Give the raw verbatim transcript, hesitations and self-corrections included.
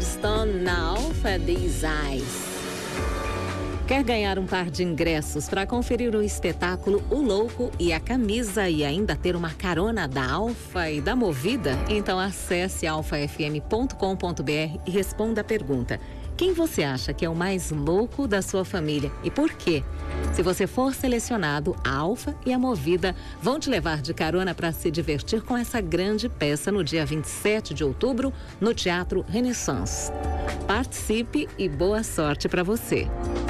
Stone na Alpha These Eyes. Quer ganhar um par de ingressos para conferir o espetáculo O Louco e a Camisa e ainda ter uma carona da Alfa e da Movida? Então acesse alfa f m ponto com ponto b r e responda a pergunta: quem você acha que é o mais louco da sua família e por quê? Se você for selecionado, a Alfa e a Movida vão te levar de carona para se divertir com essa grande peça no dia vinte e sete de outubro no Teatro Renaissance. Participe e boa sorte para você!